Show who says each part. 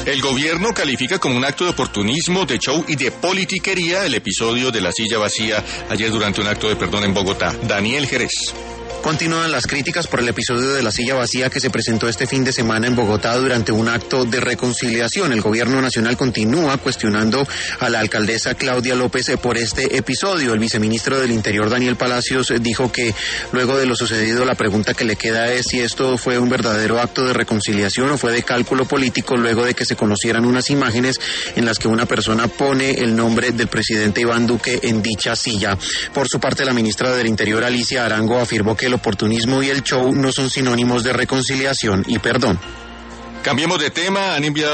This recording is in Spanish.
Speaker 1: El gobierno califica como un acto de oportunismo, de show y de politiquería el episodio de la silla vacía ayer durante un acto de perdón en Bogotá. Daniel Jerez.
Speaker 2: Continúan las críticas por el episodio de la silla vacía que se presentó este fin de semana en Bogotá durante un acto de reconciliación. El gobierno nacional continúa cuestionando a la alcaldesa Claudia López por este episodio. El viceministro del Interior, Daniel Palacios, dijo que luego de lo sucedido la pregunta que le queda es si esto fue un verdadero acto de reconciliación o fue de cálculo político luego de que se conocieran unas imágenes en las que una persona pone el nombre del presidente Iván Duque en dicha silla. Por su parte, la ministra del Interior, Alicia Arango, afirmó que el oportunismo y el show no son sinónimos de reconciliación y perdón.
Speaker 1: Cambiemos de tema. Han enviado